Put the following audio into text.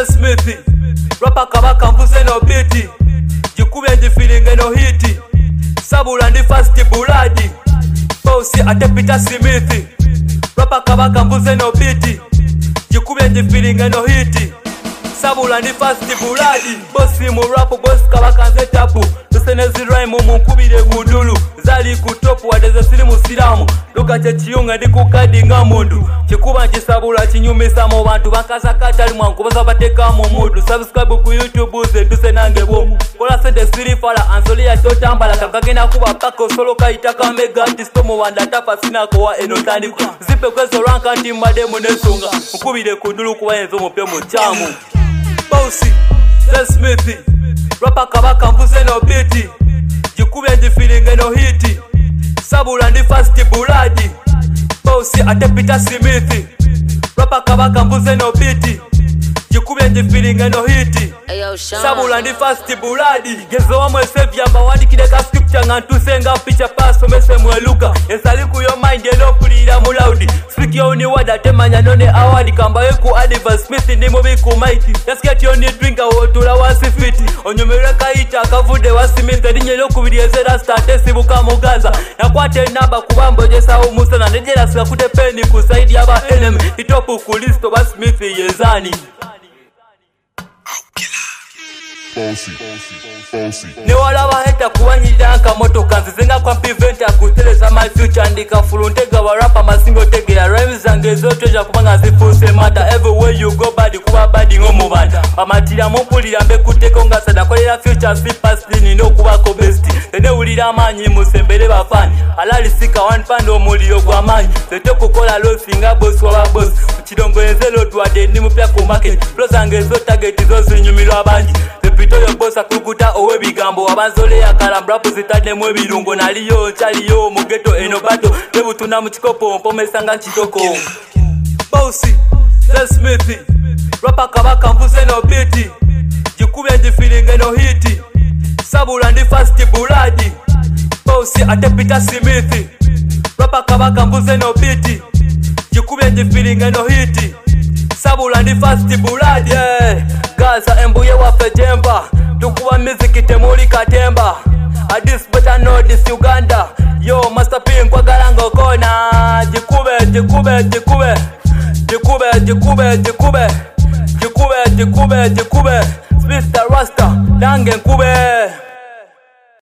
Smith, rapper kabaka mvuze no beat, jikube njifilinge no hiti, sabula ndi fast buladi, bosi ate Peter Smith, rapper kabaka mvuze no beat, jikube njifilinge no hiti, sabula ndi fast buladi, bosi mu rap bosi kabaka nze tapu, tusenezi rhyme munkubire gudulu, zali kutopu wadeze sili musiramu, luka chechiyunga ndi kukadi nga mundu, chikuba nchisabula chinyumisa mu bantu bakaza katali mwankubaza bateka mu mudu, subscribe ku YouTube ze tusenange bomu, kola sente siri fala ansoli ya totambala kakagena kuba pako solo kaitaka mega artist mu wanda tapa sinako wa enotandiko, zipe kwezo ranka nti mademu nesunga, mkubire kudulu kuwa enzo mupe mu chamu. Bosi, Smith, rapper kabaka mvuze no beat, jikube njifilinge no hiti, sabula ndi fast buladi, bosi ate Peter Smith, rapper kabaka mvuze no beat, jikube njifilinge no hiti, sabula ndi fast buladi, gezo wa mwese vyamba wandikile ka scripture ngantusenga picha paso mese mweluka, esali ku your mind eno pulira mu loud, speak your only word atemanya none award kamba yeku Adiva Smith ni mubi ku mighty, let's get your need drink awotula wasifiti, onyumere kaita akavude wasiminte dinyelo kubirieze rasta tesibuka mugaza, nakwate namba kubambo jesa umusa na nejela sika kute peni kusaidi yaba enemy, itopu kulisto wa Smith yezani. Ne wala waheta kuwanyida nka motoka nzizenga kwa piventa kuteleza my future ndika fuluntega wa rapa masingo tege ya rhymes zange zote ja kubanga zifuse mata everywhere you go badi kuba badi ngomu banda amatira mupulira mbe kuteko nga sada kolera future si past ni no kuba ko best tene ulira manyi musembere bafani alali sika one pound omulio gwa manyi tete kukola losinga boss wa boss chidongo enzelo twade ni mupya ku market pro zange zo target zo zinyumilwa banji pito yo bossa kukuta owe bigambo abanzole ya kalambrapo zitade mwe birungo naliyo chaliyo mugeto eno bato tebutuna mu chikopo mpomesanga chitoko. Bosi Smith, rapper kabaka mvuze no beat, jikube njifilinge no hiti, sabula ndi fast buladi, bosi ate Peter Smith, rapper kabaka mvuze no beat, jikube njifilinge no hiti, sabula ndi fast buladi, yeah. Gaza embuye wafe jemba, tukuwa music temuli katemba, adis better know this Uganda, yo Master P kwa garango kona, jikube jikube jikube jikube jikube jikube jikube jikube jikube Mr. Rasta dange nkube.